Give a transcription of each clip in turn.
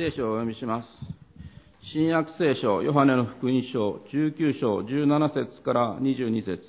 聖書をお読みします。新約聖書、ヨハネの福音書、19章17節から22節。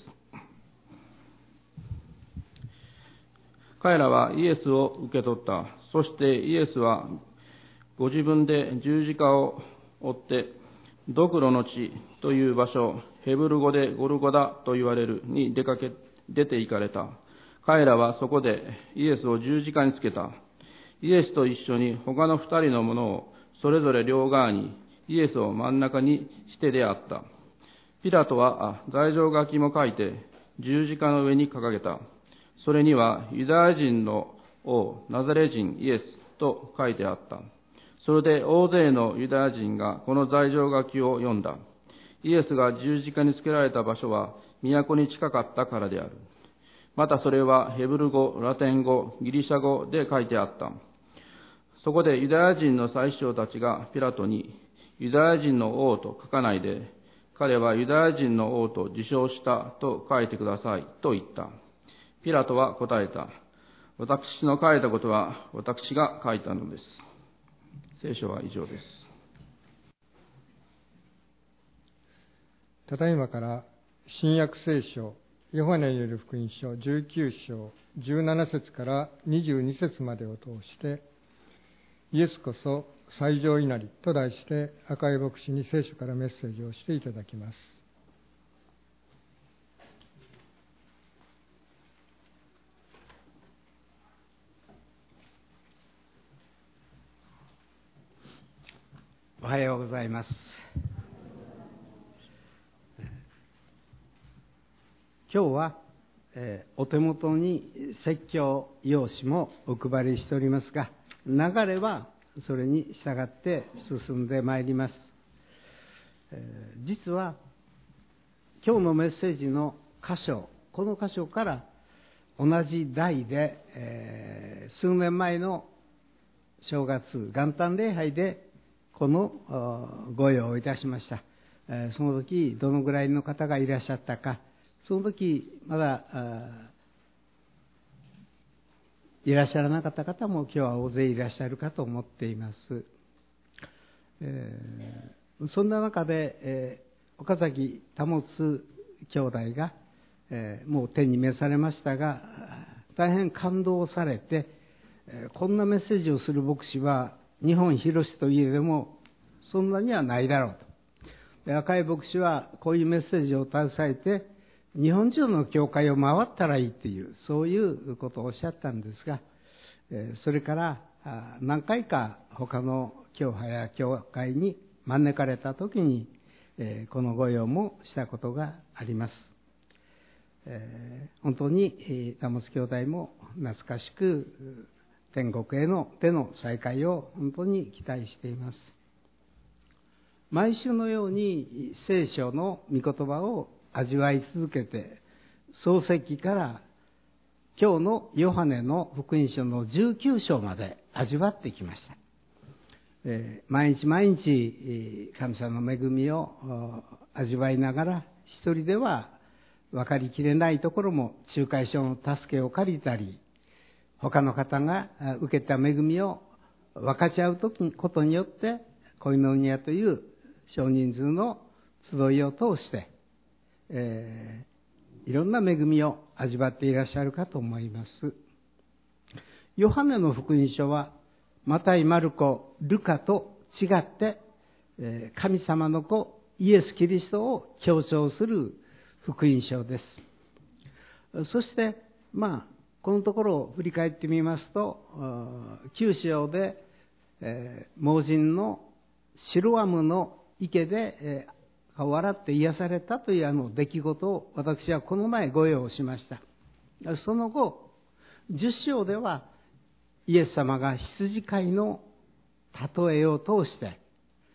彼らはイエスを受け取った。そしてイエスはご自分で十字架を追って、ドクロの地という場所、ヘブル語でゴルゴダと言われるに出て行かれた。彼らはそこでイエスを十字架につけた。イエスと一緒に他の二人の者をそれぞれ両側に、イエスを真ん中にしてであった。ピラトは罪状書きも書いて十字架の上に掲げた。それにはユダヤ人の王ナザレ人イエスと書いてあった。それで大勢のユダヤ人がこの罪状書きを読んだ。イエスが十字架につけられた場所は都に近かったからである。またそれはヘブル語、ラテン語、ギリシャ語で書いてあった。そこでユダヤ人の宰相たちがピラトに、ユダヤ人の王と書かないで、彼はユダヤ人の王と自称したと書いてくださいと言った。ピラトは答えた。私の書いたことは私が書いたのです。聖書は以上です。 ただいまから新約聖書ヨハネによる福音書19章17節から22節までを通して、イエスこそ最上祈りと題して赤井牧師に聖書からメッセージをしていただきます。 おはようございます。今日は、お手元に説教用紙もお配りしておりますが、流れはそれに従って進んでまいります。実は今日のメッセージの箇所、この箇所から同じ題で、数年前の正月元旦礼拝でこのご用をいたしました。その時どのぐらいの方がいらっしゃったか、その時まだいらっしゃらなかった方も今日は大勢いらっしゃるかと思っています。そんな中で、岡崎保兄弟が、もう天に召されましたが、大変感動されて、こんなメッセージをする牧師は日本広しといえどもそんなにはないだろうと。で、赤井牧師はこういうメッセージを携えて日本中の教会を回ったらいいっていう、そういうことをおっしゃったんですが、それから何回か他の教派や教会に招かれた時に、このご用もしたことがあります。本当に保兄弟も懐かしく天国への手の再会を本当に期待しています。毎週のように聖書の御言葉を味わい続けて、創世記から今日のヨハネの福音書の19章まで味わってきました。毎日毎日神様の恵みを味わいながら、一人では分かりきれないところも仲介書の助けを借りたり、他の方が受けた恵みを分かち合うことによって、コイノニアという少人数の集いを通して、いろんな恵みを味わっていらっしゃるかと思います。ヨハネの福音書はマタイ、マルコ、ルカと違って、神様の子イエス・キリストを強調する福音書です。そしてこのところを振り返ってみますと、9章で、盲人のシロアムの池で、顔を洗って癒されたという出来事を私はこの前ご用意しました。その後10章ではイエス様が羊飼いの例えを通して、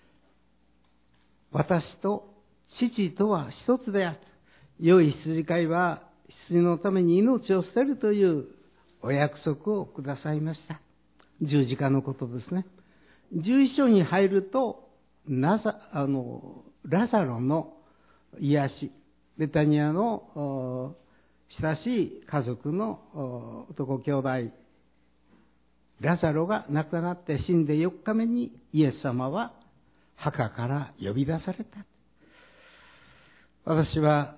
私と父とは一つである、良い羊飼いは羊のために命を捨てるというお約束をくださいました。十字架のことですね。11章に入るとラザロの癒し、ベタニアの親しい家族の男兄弟ラザロが亡くなって死んで4日目にイエス様は墓から呼び出された。私は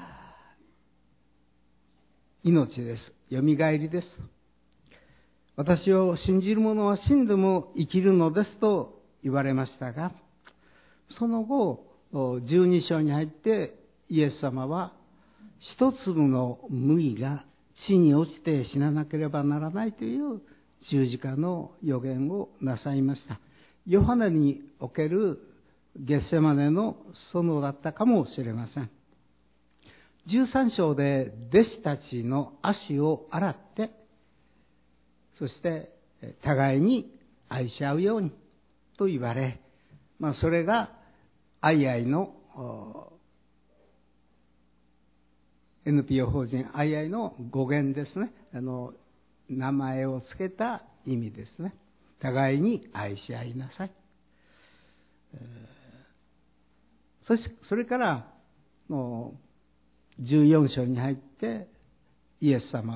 命です。よみがえりです。私を信じる者は死んでも生きるのですと言われましたが、その後、12章に入ってイエス様は一粒の麦が地に落ちて死ななければならないという十字架の予言をなさいました。ヨハネにおけるゲッセマネの園だったかもしれません。13章で弟子たちの足を洗って、そして互いに愛し合うようにと言われ、それが愛々のNPO 法人愛々の語源ですね。名前を付けた意味ですね。互いに愛し合いなさい。それから14章に入ってイエス様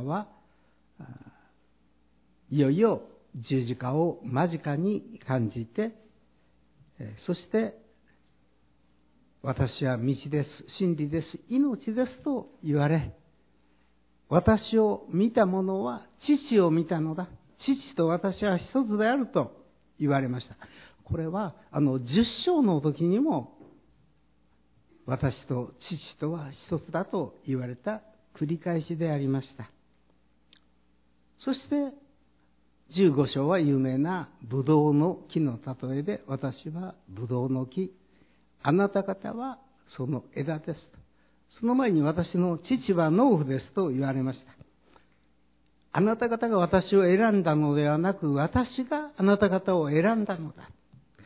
はいよいよ十字架を間近に感じて、そして私は道です、真理です、命ですと言われ、私を見た者は父を見たのだ。父と私は一つであると言われました。これは10章の時にも私と父とは一つだと言われた繰り返しでありました。そして15章は有名なブドウの木の例えで、私はブドウの木、あなた方はその枝ですと。その前に私の父は農夫ですと言われました。あなた方が私を選んだのではなく、私があなた方を選んだのだ。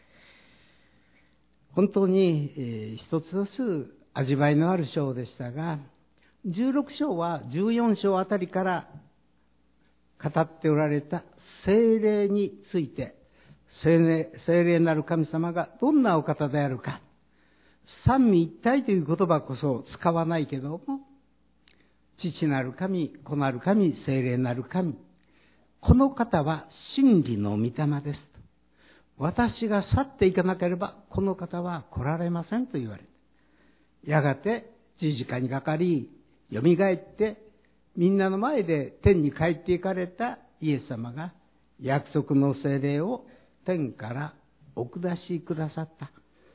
本当に一つずつ味わいのある章でしたが、16章は14章あたりから語っておられた聖霊について、聖霊なる神様がどんなお方であるか、三位一体という言葉こそ使わないけども、父なる神、子なる神、聖霊なる神、この方は真理の御霊ですと。私が去っていかなければこの方は来られませんと言われて、やがて十字架にかかり、よみがえってみんなの前で天に帰っていかれたイエス様が約束の聖霊を天からお下しくださった。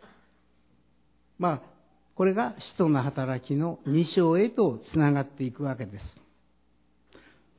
これが使徒の働きの2章へとつながっていくわけです。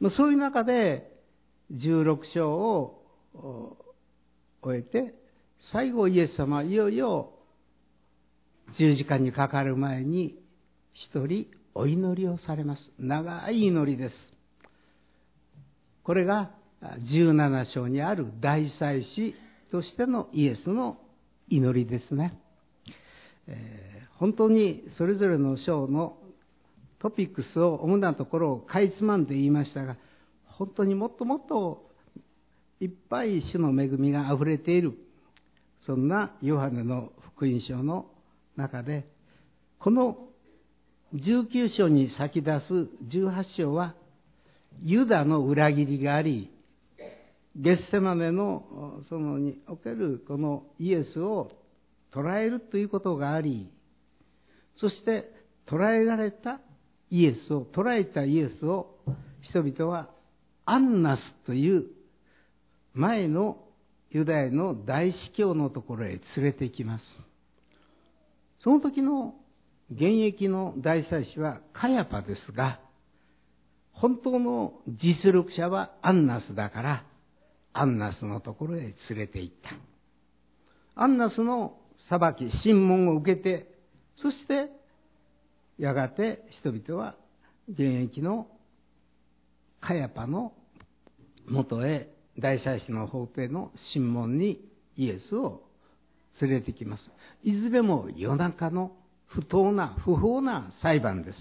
そういう中で16章を終えて、最後イエス様はいよいよ十字架にかかる前に一人お祈りをされます。長い祈りです。これが17章にある大祭司としてのイエスの祈りですね。本当にそれぞれの章のトピックスを主なところをかいつまんで言いましたが、本当にもっともっといっぱい主の恵みがあふれている、そんなヨハネの福音書の中で、この19章に先出す18章はユダの裏切りがあり、ゲッセマネのそのにおけるこのイエスを捕らえるということがあり、そして捕らえられたイエスを、捕らえたイエスを人々はアンナスという前のユダヤの大司教のところへ連れて行きます。その時の現役の大祭司はカヤパですが、本当の実力者はアンナスだから、アンナスのところへ連れて行った。アンナスの裁き、審問を受けて、そしてやがて人々は現役のカヤパの元へ大祭司の法廷の審問にイエスを連れてきます。いずれも夜中の不法な裁判です。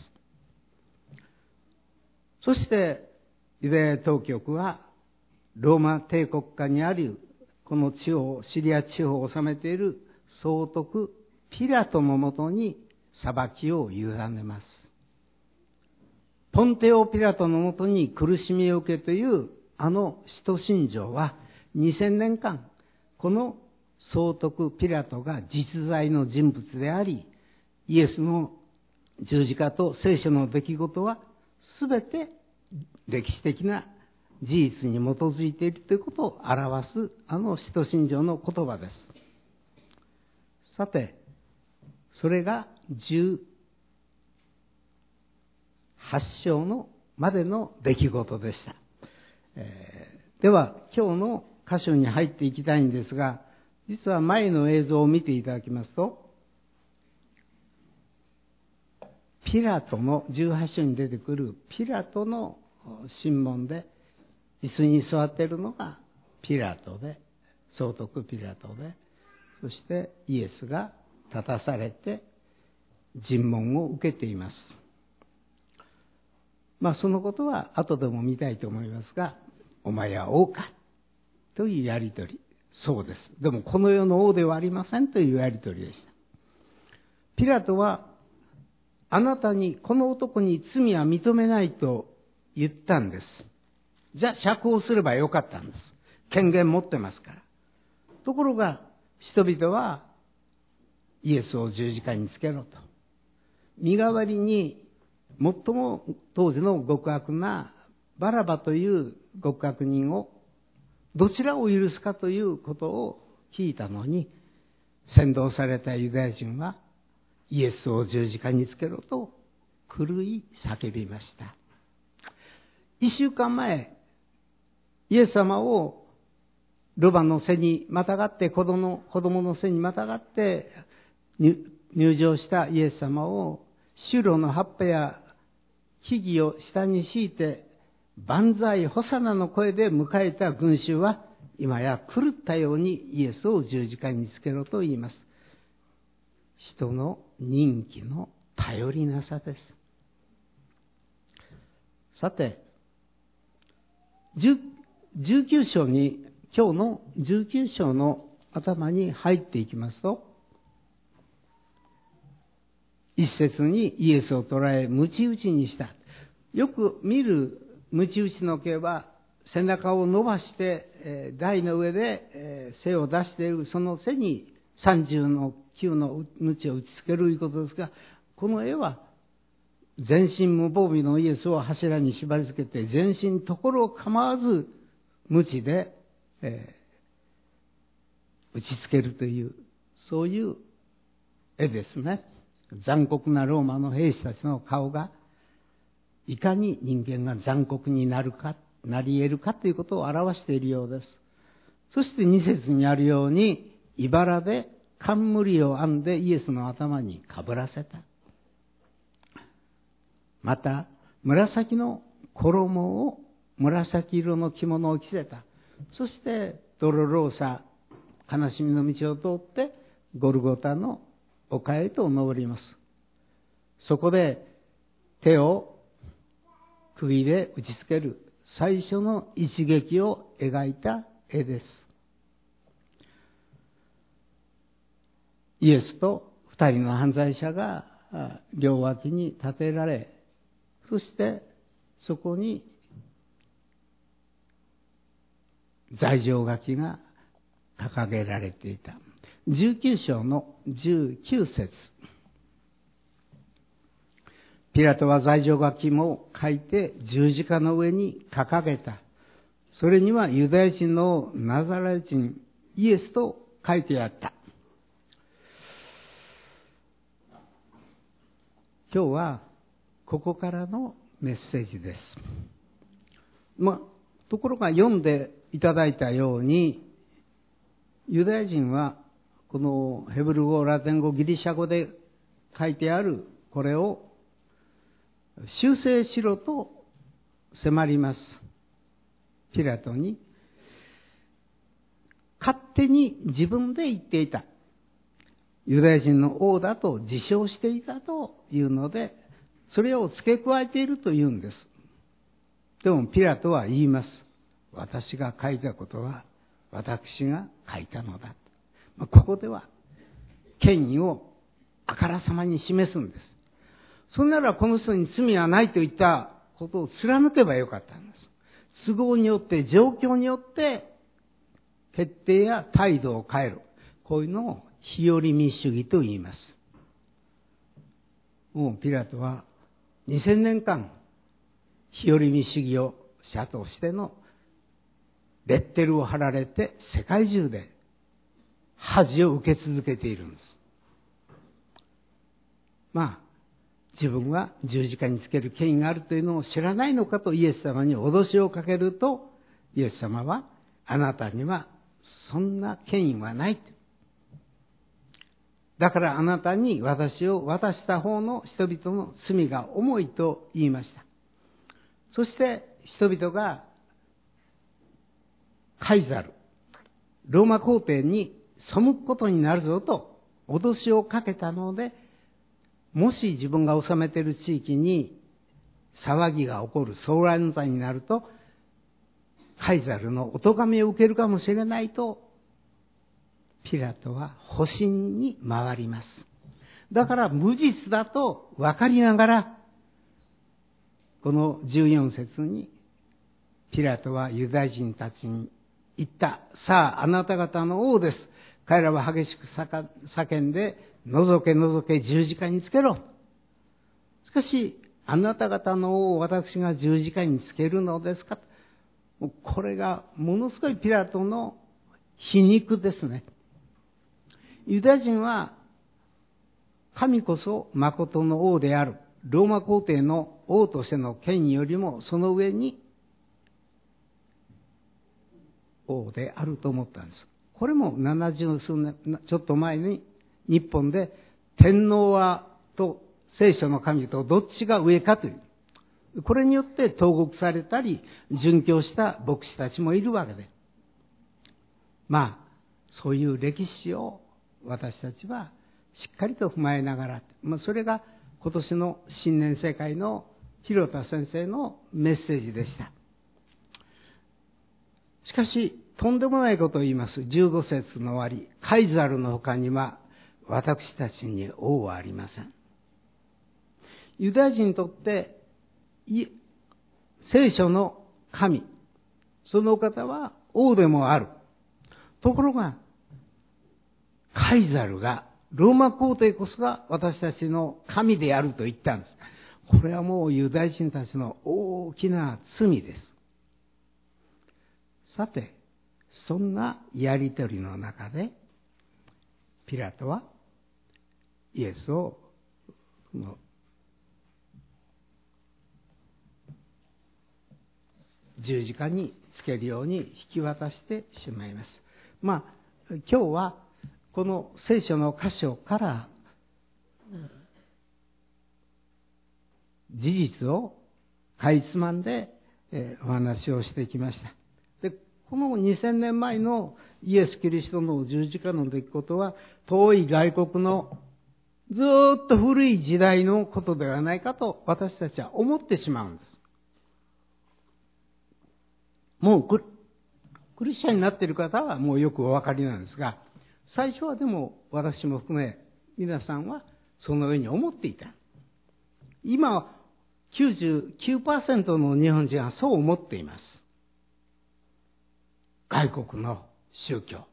そしてユダヤ当局はローマ帝国下にあるこの地方、シリア地方を治めている総督ピラトのもとに裁きを委ねます。ポンテオ・ピラトのもとに苦しみを受けというあの使徒信条は2000年間、この総督ピラトが実在の人物であり、イエスの十字架と聖書の出来事はすべて歴史的な事実に基づいているということを表すあの使徒信条の言葉です。さて、それが18章のまでの出来事でした。では今日の箇所に入っていきたいんですが、実は前の映像を見ていただきますと、ピラトの18章に出てくるピラトの審問で椅子に座っているのがピラトで、総督ピラトで、そしてイエスが立たされて尋問を受けています。そのことは後でも見たいと思いますが、お前は王かというやりとり。そうです。でもこの世の王ではありませんというやりとりでした。ピラトはあなたにこの男に罪は認めないと言ったんです。じゃあ釈放すればよかったんです。権限持ってますから。ところが人々はイエスを十字架につけろと。身代わりに最も当時の極悪なバラバという極悪人をどちらを許すかということを聞いたのに、扇動されたユダヤ人はイエスを十字架につけろと狂い叫びました。1週間前、イエス様をロバの背にまたがって、子供の背にまたがって入場したイエス様を、シュロの葉っぱや木々を下に敷いて万歳ホサナの声で迎えた群衆は、今や狂ったようにイエスを十字架につけろと言います。人の人気の頼りなさです。さて、19章に、今日の19章の頭に入っていきますと、一節にイエスを捕らえ鞭打ちにした。よく見る鞭打ちの刑は、背中を伸ばして台の上で背を出している、その背に39の鞭を打ちつけるということですが、この絵は全身無防備のイエスを柱に縛り付けて、全身ところを構わず鞭で打ちつけるという、そういう絵ですね。残酷なローマの兵士たちの顔がいかに人間が残酷になり得るかということを表しているようです。そして2節にあるように、茨で冠を編んでイエスの頭にかぶらせた。また紫の衣を、紫色の着物を着せた。そしてドロローサ、悲しみの道を通ってゴルゴタの丘へと登ります。そこで手を釘で打ちつける最初の一撃を描いた絵です。イエスと2人の犯罪者が両脇に立てられ、そしてそこに罪状書きが掲げられていた。19章の19節。ピラトは罪状書きも書いて十字架の上に掲げた。それにはユダヤ人のナザレ人イエスと書いてあった。今日はここからのメッセージです。ところが読んでいただいたように、ユダヤ人はこのヘブル語、ラテン語、ギリシャ語で書いてあるこれを修正しろと迫ります。ピラトに勝手に自分で言っていた。ユダヤ人の王だと自称していたというので、それを付け加えているというんです。でもピラトは言います。私が書いたことは私が書いたのだ。ここでは権威をあからさまに示すんです。そんならこの人に罪はないといったことを貫けばよかったんです。 都合によって、状況によって決定や態度を変える。こういうのを日和見主義と言います。もうピラトは2000年間日和見主義を者としてのレッテルを貼られて世界中で恥を受け続けているんです。自分は十字架につける権威があるというのを知らないのかとイエス様に脅しをかけると、イエス様はあなたにはそんな権威はない。だからあなたに私を渡した方の人々の罪が重いと言いました。そして人々がカイザル、ローマ皇帝に背くことになるぞと脅しをかけたので、もし自分が治めている地域に騒ぎが起こる、騒乱罪になると、カイザルのお咎めを受けるかもしれないと、ピラトは保身に回ります。だから無実だと分かりながら、この14節に、ピラトはユダヤ人たちに言った。さあ、あなた方の王です。彼らは激しく叫んで、覗け覗け十字架につけろ。しかし、あなた方の王を私が十字架につけるのですか。これがものすごいピラトの皮肉ですね。ユダヤ人は、神こそ誠の王である。ローマ皇帝の王としての権威よりもその上に王であると思ったんです。これも70数年ちょっと前に日本で天皇はと聖書の神とどっちが上かという、これによって投獄されたり殉教した牧師たちもいるわけで、そういう歴史を私たちはしっかりと踏まえながら、それが今年の新年世界の広田先生のメッセージでした。しかし、とんでもないことを言います。15節の終わり。カイザルの他には私たちに王はありません。ユダヤ人にとって聖書の神、そのお方は王でもある。ところが、カイザルが、ローマ皇帝こそが私たちの神であると言ったんです。これはもうユダヤ人たちの大きな罪です。さて、そんなやりとりの中で、ピラトはイエスを十字架につけるように引き渡してしまいます。今日はこの聖書の箇所から事実をかいつまんでお話をしてきました。で、この2000年前のイエス・キリストの十字架の出来事は、遠い外国のずっと古い時代のことではないかと私たちは思ってしまうんです。もうクリスチャンになっている方はもうよくお分かりなんですが、最初はでも私も含め皆さんはそのように思っていた。今は 99% の日本人はそう思っています。外国の宗教。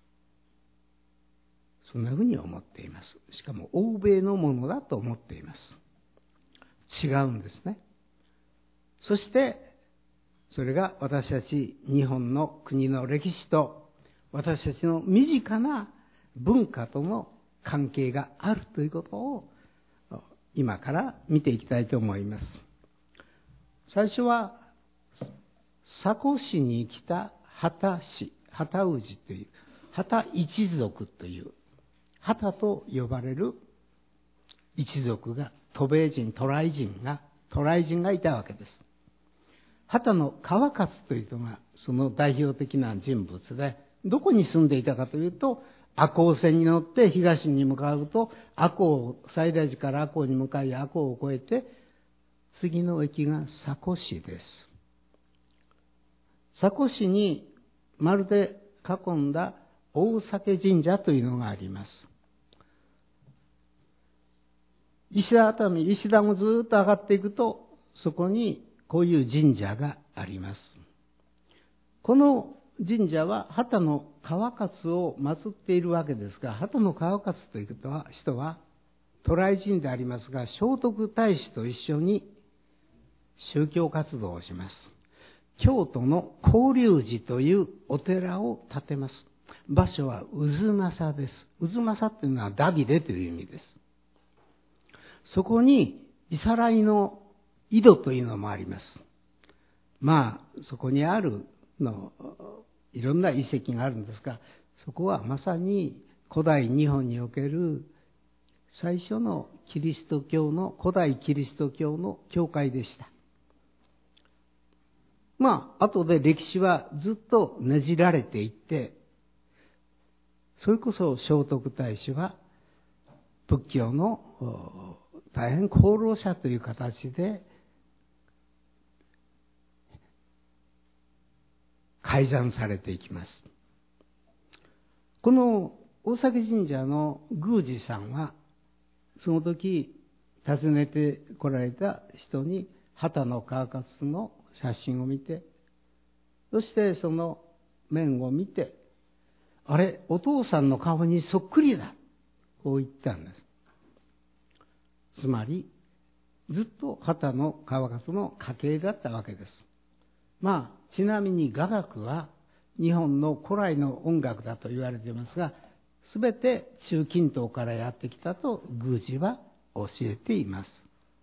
そんなふうに思っています。しかも欧米のものだと思っています。違うんですね。そしてそれが私たち日本の国の歴史と私たちの身近な文化との関係があるということを今から見ていきたいと思います。最初は佐古市に来た旗氏という旗一族という旗と呼ばれる一族が渡米人、渡来人がいたわけです。旗の川勝というのがその代表的な人物で、どこに住んでいたかというと、赤穂線に乗って東に向かうと、西大寺から赤穂に向かい、赤穂を越えて、次の駅が佐古市です。佐古市に丸で囲んだ大崎神社というのがあります。石段をずっと上がっていくと、そこにこういう神社があります。 この神社は畑の川勝を祀っているわけですが、畑の川勝という人は渡来人でありますが、聖徳太子と一緒に宗教活動をします。京都の興隆寺というお寺を建てます。場所は渦政です。渦政というのはダビデという意味です。そこにイサライの井戸というのもあります。そこにあるいろんな遺跡があるんですが、そこはまさに古代日本における最初のキリスト教の、古代キリスト教の教会でした。後で歴史はずっとねじられていって、それこそ聖徳太子は仏教の大変功労者という形で改ざんされていきます。この大崎神社の宮司さんは、その時訪ねて来られた人に畑の川勝の写真を見て、そしてその面を見て、あれ、お父さんの顔にそっくりだ、こう言ったんです。つまりずっと畑の川勝の家系だったわけです。ちなみに雅楽は日本の古来の音楽だと言われていますが、すべて中近東からやってきたと宮司は教えています。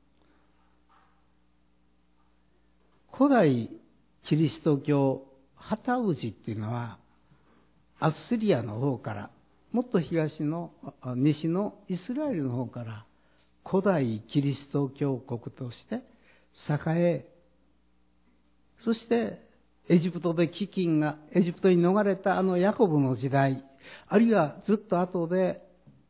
古代キリスト教旗氏っていうのは、アッスリアの方から、もっと西のイスラエルの方から古代キリスト教国として栄え、そしてエジプトで飢饉が、エジプトに逃れたヤコブの時代、あるいはずっと後で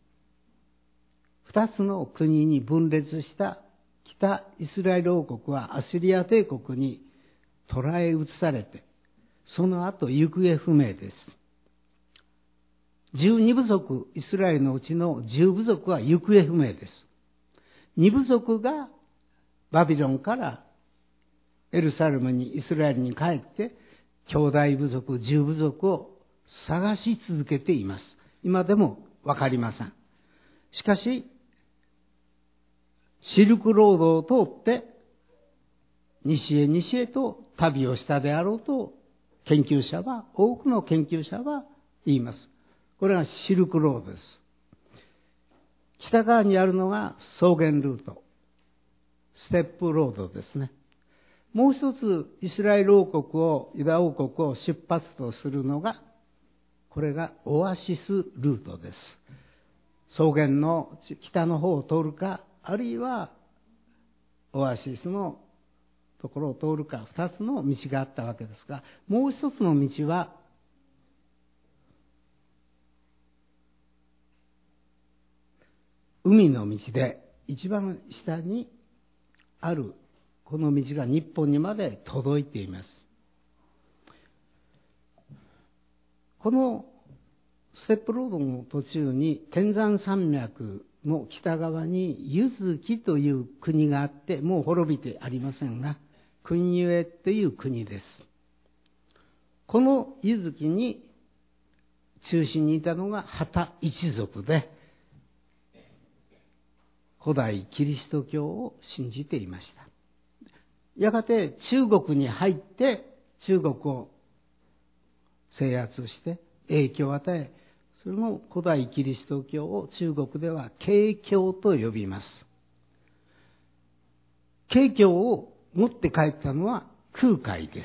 二つの国に分裂した北イスラエル王国はアッシリア帝国に捕らえ移されて、その後行方不明です。12部族、イスラエルのうちの10部族は行方不明です。2部族がバビロンからエルサレムに、イスラエルに帰って、兄弟部族、10部族を探し続けています。今でもわかりません。しかし、シルクロードを通って、西へと旅をしたであろうと、多くの研究者は言います。これがシルクロードです。北側にあるのが草原ルート、ステップロードですね。もう一つイスラエル王国を、ユダ王国を出発とするのが、これがオアシスルートです。草原の北の方を通るか、あるいはオアシスのところを通るか、二つの道があったわけですが、もう一つの道は海の道で、一番下にあるこの道が日本にまで届いています。このステップロードの途中に天山山脈の北側にユズキという国があって、もう滅びてありませんが、クンユエという国です。このユズキに中心にいたのが旗一族で、古代キリスト教を信じていました。やがて中国に入って中国を制圧して影響を与え、その古代キリスト教を中国では慶教と呼びます。慶教を持って帰ったのは空海です。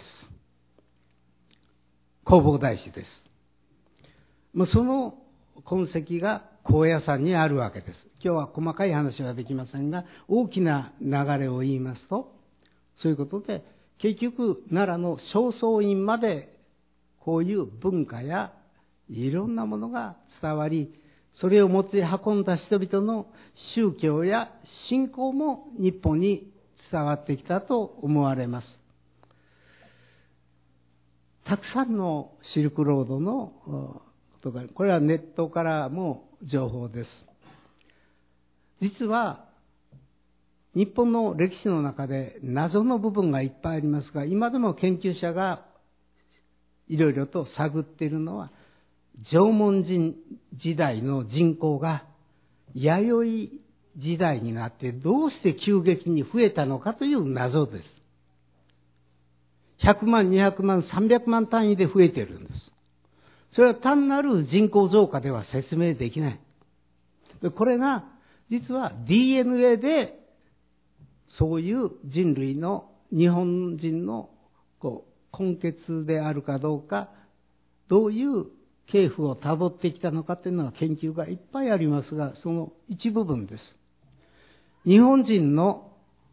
弘法大師です。その痕跡が高野山にあるわけです。今日は細かい話はできませんが、大きな流れを言いますと、そういうことで、結局奈良の正倉院までこういう文化やいろんなものが伝わり、それを持ち運んだ人々の宗教や信仰も日本に伝わってきたと思われます。たくさんのシルクロードのことが、これはネットからも情報です。実は日本の歴史の中で謎の部分がいっぱいありますが、今でも研究者がいろいろと探っているのは、縄文人時代の人口が弥生時代になってどうして急激に増えたのかという謎です。100万、200万、300万単位で増えているんです。それは単なる人口増加では説明できない。でこれが実は DNA でそういう人類の日本人の根血であるかどうか、どういう系譜をたどってきたのかというのは研究がいっぱいありますが、その一部分です。日本人の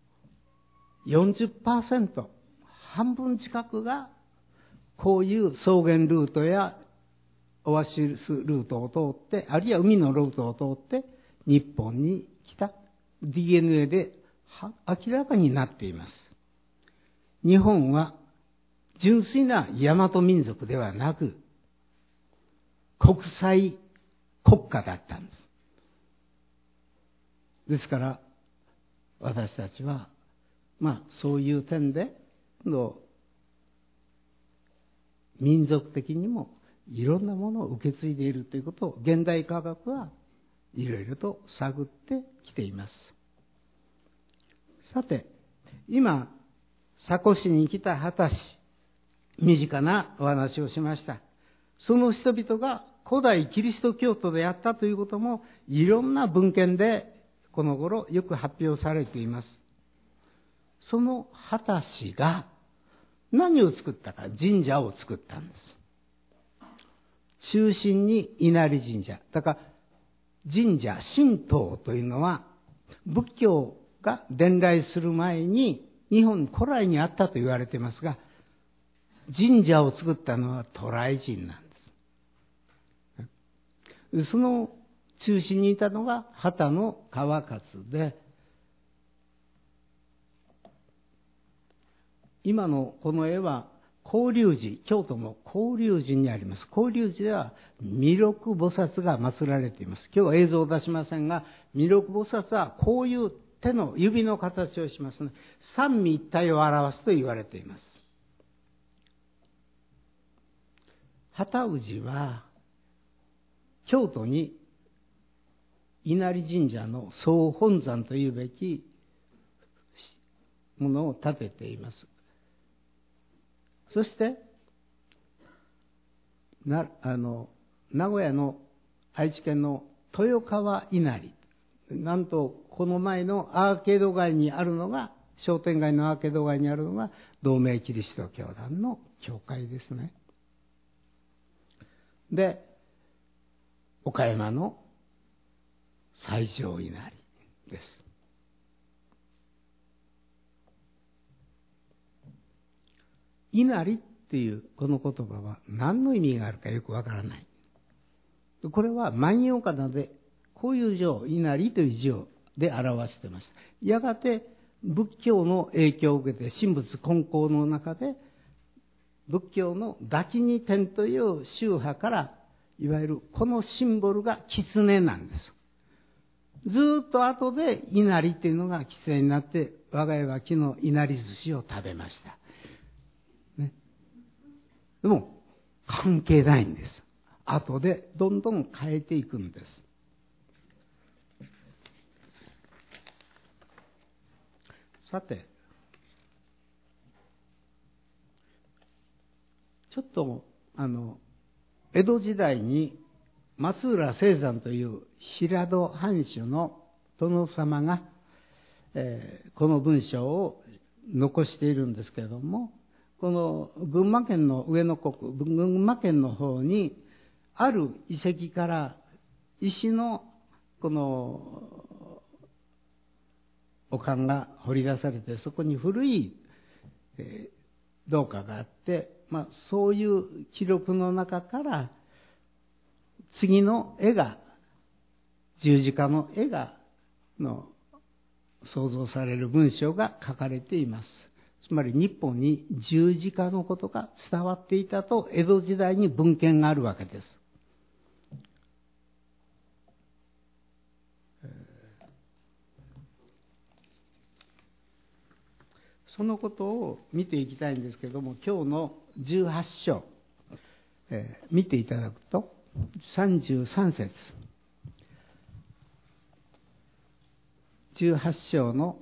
40%、半分近くがこういう草原ルートやオアシスルートを通って、あるいは海のルートを通って日本に来た DNA で明らかになっています。日本は純粋な大和民族ではなく、国際国家だったんです。ですから、私たちは、そういう点で、民族的にもいろんなものを受け継いでいるということを、現代科学はいろいろと探ってきています。さて、今、佐古市に来た秦氏、身近なお話をしました。その人々が古代キリスト教徒であったということも、いろんな文献でこの頃よく発表されています。その秦氏が何を作ったか、神社を作ったんです。中心に稲荷神社。だから神社、神道というのは仏教が伝来する前に日本古来にあったと言われていますが、神社を作ったのは渡来人なんです。その中心にいたのが秦の川勝で、今のこの絵は興隆寺、京都の興隆寺にあります。興隆寺では弥勒菩薩が祀られています。今日は映像を出しませんが、弥勒菩薩はこういう手の指の形をしますね。三位一体を表すと言われています。秦氏は京都に稲荷神社の総本山というべきものを建てています。そして名古屋の愛知県の豊川稲荷、なんとこの前のアーケード街にあるのが、商店街のアーケード街にあるのが同盟キリスト教団の教会ですね。で、岡山の最上稲荷です。稲荷っていうこの言葉は何の意味があるかよくわからない。これは万葉仮名でこういう字を稲荷という字をで表しています。やがて仏教の影響を受けて神仏混交の中で仏教の大智二天という宗派からいわゆるこのシンボルが狐なんです。ずっと後で稲荷っていうのが狐になって、我が家は昨日稲荷寿司を食べました。でも関係ないんです。後でどんどん変えていくんです。さて、ちょっと江戸時代に松浦青山という平戸藩主の殿様が、この文章を残しているんですけれども、この群馬県の上野国、群馬県の方にある遺跡から石のこのお棺が掘り出されて、そこに古い銅貨があって、そういう記録の中から次の絵が、十字架の絵が想像される文章が書かれています。つまり日本に十字架のことが伝わっていたと江戸時代に文献があるわけです。そのことを見ていきたいんですけれども、今日の18章、 見ていただくと、33節、18章の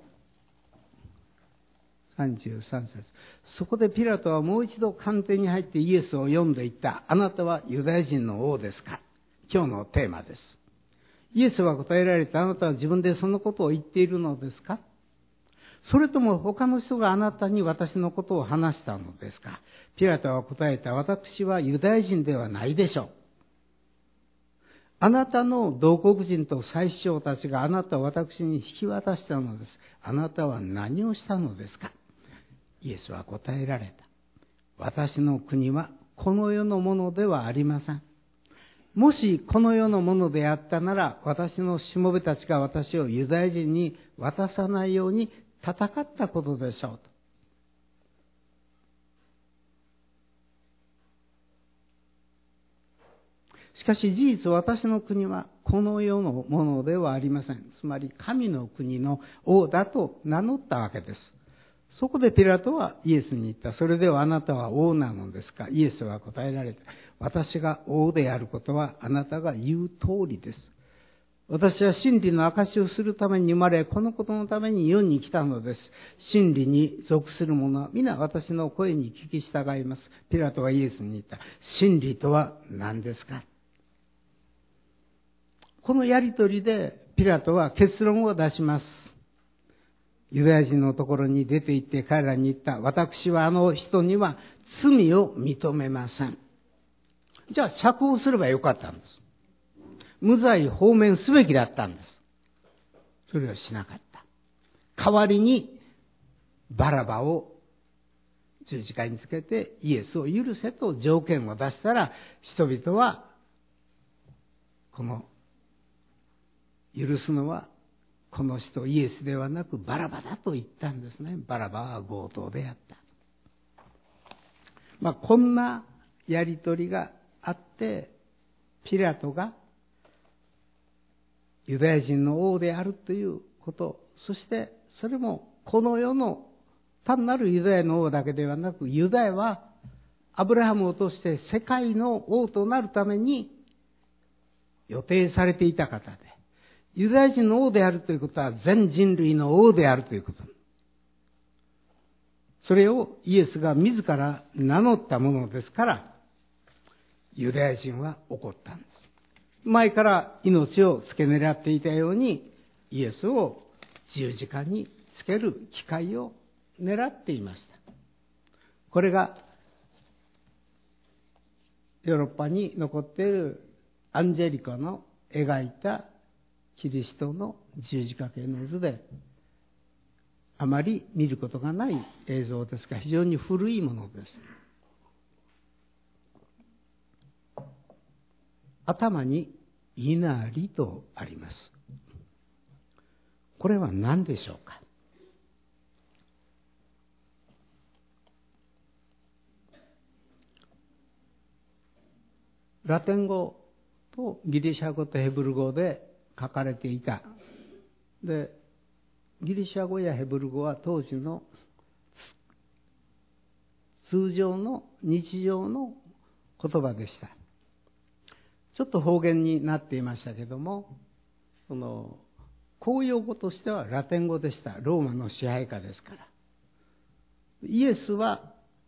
33節、そこでピラトはもう一度官邸に入ってイエスを読んでいった。あなたはユダヤ人の王ですか？今日のテーマです。イエスは答えられた。あなたは自分でそのことを言っているのですか？それとも他の人があなたに私のことを話したのですか？ピラトは答えた。私はユダヤ人ではないでしょう。あなたの同国人と宰相たちがあなたを私に引き渡したのです。あなたは何をしたのですか？イエスは答えられた。私の国はこの世のものではありません。もしこの世のものであったなら、私のしもべたちが私をユダヤ人に渡さないように戦ったことでしょうと。しかし事実、私の国はこの世のものではありません。つまり神の国の王だと名乗ったわけです。そこでピラトはイエスに言った。それではあなたは王なのですか？イエスは答えられた。私が王であることはあなたが言う通りです。私は真理の証しをするために生まれ、このことのために世に来たのです。真理に属する者は皆私の声に聞き従います。ピラトはイエスに言った。真理とは何ですか？このやりとりでピラトは結論を出します。ユダヤ人のところに出て行って彼らに言った。私はあの人には罪を認めません。じゃあ釈放すればよかったんです。無罪放免すべきだったんです。それをしなかった。代わりにバラバを十字架につけてイエスを許せと条件を出したら、人々はこの許すのはこの人イエスではなくバラバだと言ったんですね。バラバは強盗であった。こんなやりとりがあって、ピラトがユダヤ人の王であるということ、そしてそれもこの世の単なるユダヤの王だけではなく、ユダヤはアブラハムを通して世界の王となるために予定されていた方で、ユダヤ人の王であるということは全人類の王であるということ。それをイエスが自ら名乗ったものですから、ユダヤ人は怒ったんです。前から命を付け狙っていたように、イエスを十字架につける機会を狙っていました。これがヨーロッパに残っているアンジェリコの描いたキリストの十字架形の図で、あまり見ることがない映像ですが、非常に古いものです。頭に稲荷とあります。これは何でしょうか？ラテン語とギリシャ語とヘブル語で書かれていた。で、ギリシャ語やヘブル語は当時の通常の日常の言葉でした。ちょっと方言になっていましたけども、公用語としてはラテン語でした。ローマの支配下ですから。イエスは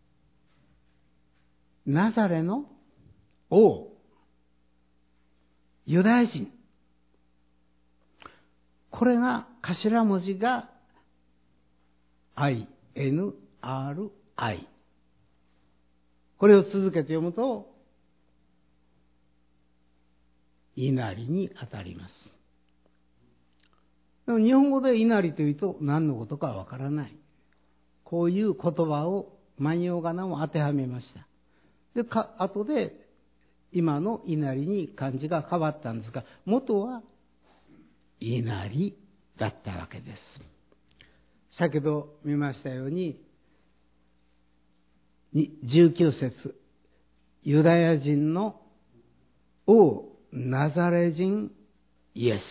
ナザレの王、ユダヤ人。これが頭文字が INRI。これを続けて読むと、稲荷に当たります。でも日本語で稲荷というと何のことかわからない。こういう言葉を万葉仮名を当てはめました。で、後で今の稲荷に漢字が変わったんですが、元は稲荷だったわけです。先ほど見ましたように、19節、ユダヤ人の王ナザレ人イエス。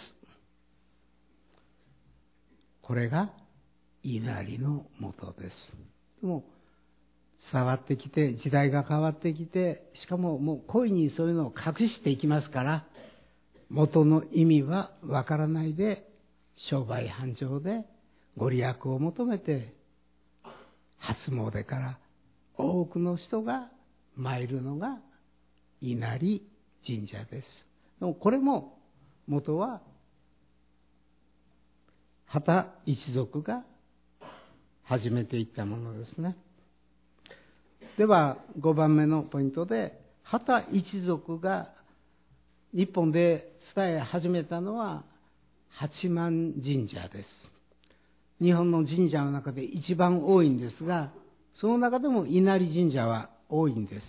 これが稲荷の元です。でも伝わってきて、時代が変わってきて、しかももう故意にそういうのを隠していきますから、元の意味はわからないで、商売繁盛でご利益を求めて、初詣から多くの人が参るのが稲荷神社です。でもこれも元は畑一族が始めていったものですね。では5番目のポイントで、畑一族が日本で伝え始めたのは八幡神社です。日本の神社の中で一番多いんですが、その中でも稲荷神社は多いんです。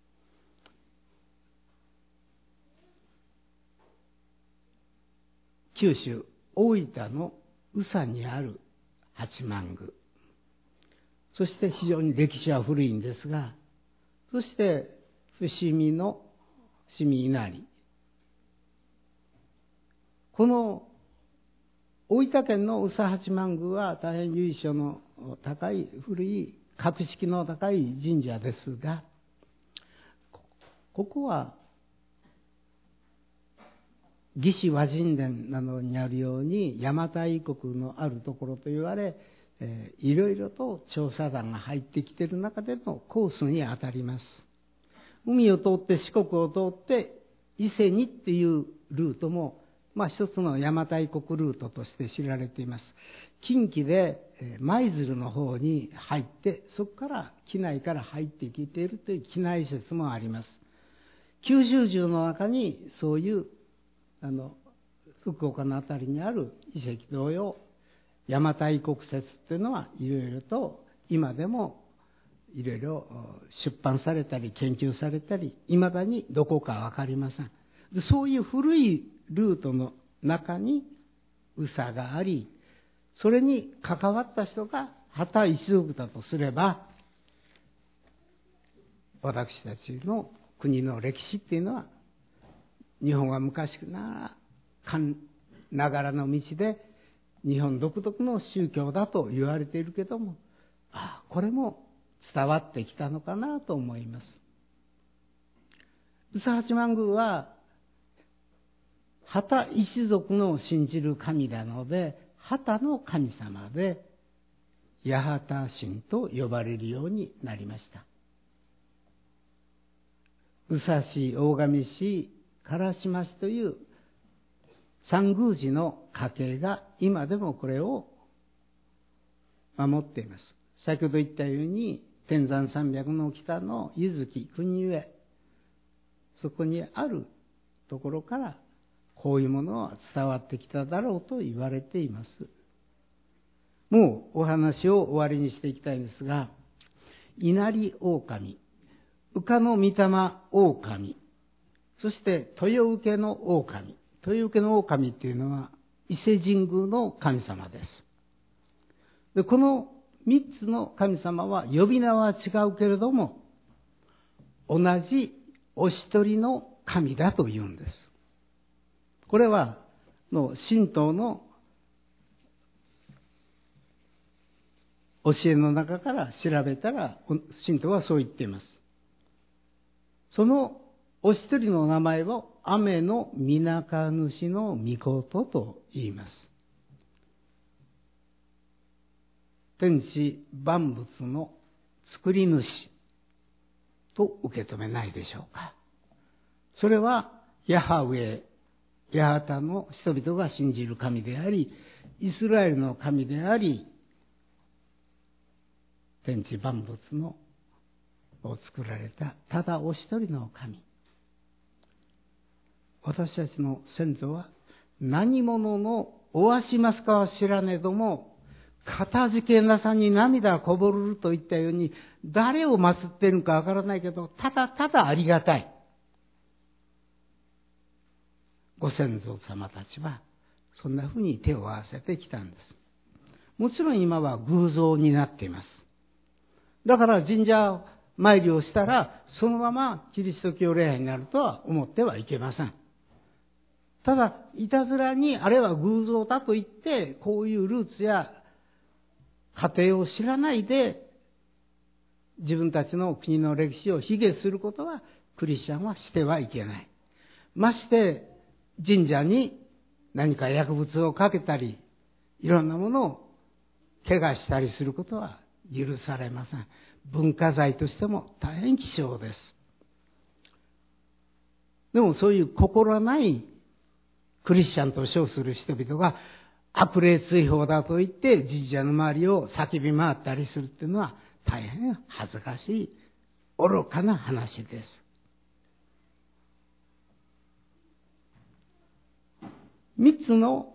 九州大分の宇佐にある八幡宮、そして非常に歴史は古いんですが、そして伏見の伏見稲荷、この大分県の宇佐八幡宮は大変由緒の高い古い格式の高い神社ですが、ここは魏志倭人伝などにあるように邪馬台国のあるところと言われ、いろいろと調査団が入ってきている中でのコースにあたります。海を通って四国を通って伊勢にっていうルートも一つの邪馬台国ルートとして知られています。近畿で舞鶴の方に入って、そこから畿内から入ってきているという畿内説もあります。九州中の中にそういう福岡のあたりにある遺跡同様、邪馬台国説というのはいろいろと今でもいろいろ出版されたり研究されたり、いまだにどこかわかりません。そういう古いルートの中に宇佐があり、それに関わった人が畑一族だとすれば、私たちの国の歴史っていうのは、日本は昔ながらの道で日本独特の宗教だと言われているけども、これも伝わってきたのかなと思います。宇佐八幡宮は畑一族の信じる神なので、畑の神様で八幡神と呼ばれるようになりました。宇佐市、大神市、唐島市という三宮司の家系が今でもこれを守っています。先ほど言ったように天山山脈の北の柚木国上、そこにあるところからこういうものは伝わってきただろうと言われています。もうお話を終わりにしていきたいんですが、稲荷狼、宇賀の御霊狼、そして豊受の狼。豊受の狼っていうのは伊勢神宮の神様です。で、この三つの神様は呼び名は違うけれども、同じお一人の神だというんです。これは神道の教えの中から調べたら、神道はそう言っています。そのお一人の名前を雨のみなか主の御事と言います。天地万物の作り主と受け止めないでしょうか。それはヤハウェ、ヤハタの人々が信じる神であり、イスラエルの神であり、天地万物のを作られたただお一人の神。私たちの先祖は何者のおわしますかは知らねえども、かたじけなさに涙こぼるといったように、誰を祀っているかわからないけど、ただただありがたい。ご先祖様たちはそんなふうに手を合わせてきたんです。もちろん今は偶像になっています。だから神社参りをしたら、そのままキリスト教礼拝になるとは思ってはいけません。ただ、いたずらにあれは偶像だと言って、こういうルーツや過程を知らないで、 自分たちの国の歴史を卑下することはクリスチャンはしてはいけない。まして神社に何か薬物をかけたり、いろんなものを怪我したりすることは許されません。文化財としても大変希少です。でもそういう心ないクリスチャンと称する人々が悪霊追放だと言って神社の周りを叫び回ったりするっていうのは大変恥ずかしい愚かな話です。三つの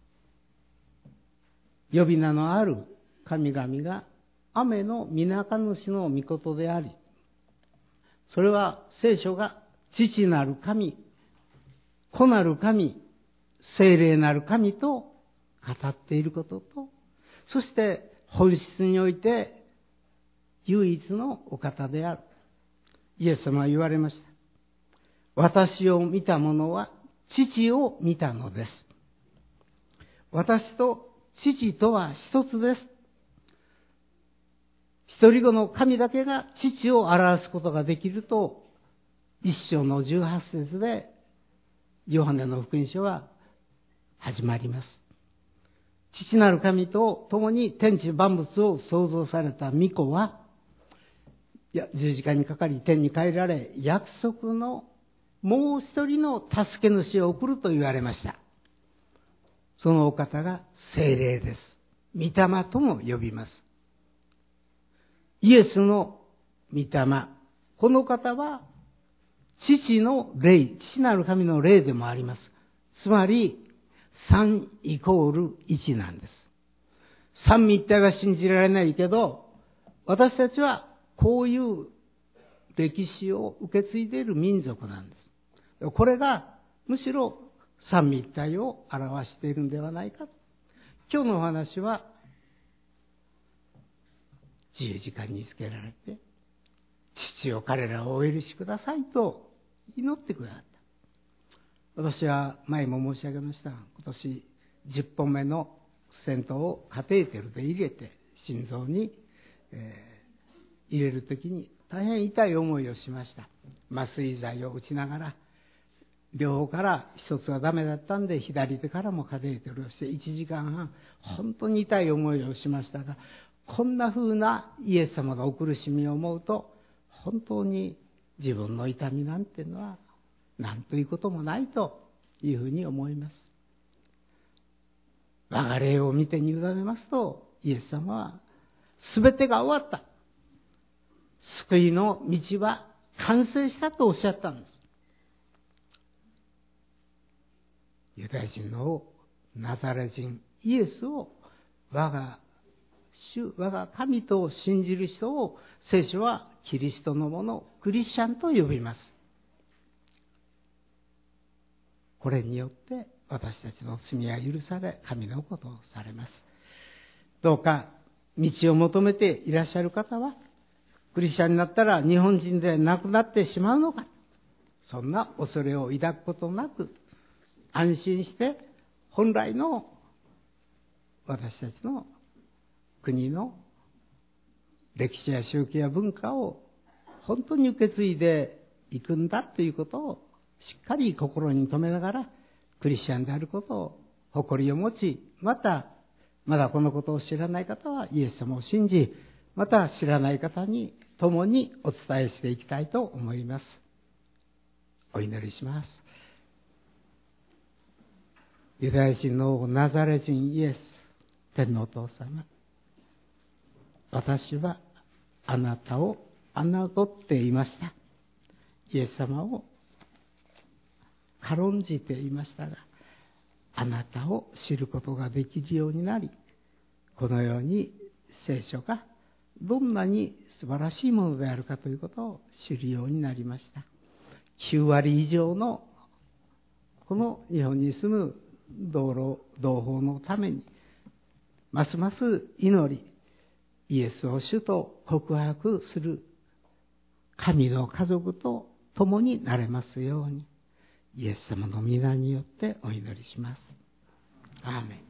呼び名のある神々が雨の皆か主の御事であり、それは聖書が父なる神、子なる神、聖霊なる神と語っていることと、そして本質において唯一のお方である。イエス様は言われました。私を見た者は父を見たのです。私と父とは一つです。一人子の神だけが父を表すことができると、一章の18節でヨハネの福音書は始まります。父なる神と共に天地万物を創造された御子は、十字架にかかり天に帰られ、約束のもう一人の助け主を送ると言われました。そのお方が聖霊です。御霊とも呼びます。イエスの御霊、この方は父の霊、父なる神の霊でもあります。つまり3イコール1なんです。三位一体は信じられないけど、私たちはこういう歴史を受け継いでいる民族なんです。これがむしろ三位一体を表しているんではないか。今日のお話は十字架につけられて、父よ彼らをお許しくださいと祈ってくださった。私は前も申し上げました。今年10本目のステントをカテーテルで入れて心臓に、入れるときに大変痛い思いをしました。麻酔剤を打ちながら、両方から一つはダメだったんで左手からもカテーテルをして1時間半本当に痛い思いをしましたが、こんな風なイエス様のお苦しみを思うと、本当に自分の痛みなんていうのは何ということもないというふうに思います。我が霊を見てに委ねますと、イエス様は全てが終わった、救いの道は完成したとおっしゃったんです。ユダヤ人のナザレ人イエスを我が主、我が神と信じる人を聖書はキリストのもの、クリスチャンと呼びます。これによって私たちの罪は許され、神のことをされます。どうか道を求めていらっしゃる方は、クリスチャンになったら日本人でなくなってしまうのか、そんな恐れを抱くことなく、安心して本来の私たちの国の歴史や宗教や文化を本当に受け継いでいくんだということをしっかり心に留めながら、クリスチャンであることを誇りを持ち、まだこのことを知らない方はイエス様を信じ、また知らない方に共にお伝えしていきたいと思います。お祈りします。ユダヤ人のナザレ人イエス、天のお父様、私はあなたを侮っていました。イエス様を軽んじていましたが、あなたを知ることができるようになり、このように聖書がどんなに素晴らしいものであるかということを知るようになりました。9割以上のこの日本に住む同胞のためにますます祈り、イエスを主と告白する神の家族と共になれますように、イエス様の皆によってお祈りします。アーメン。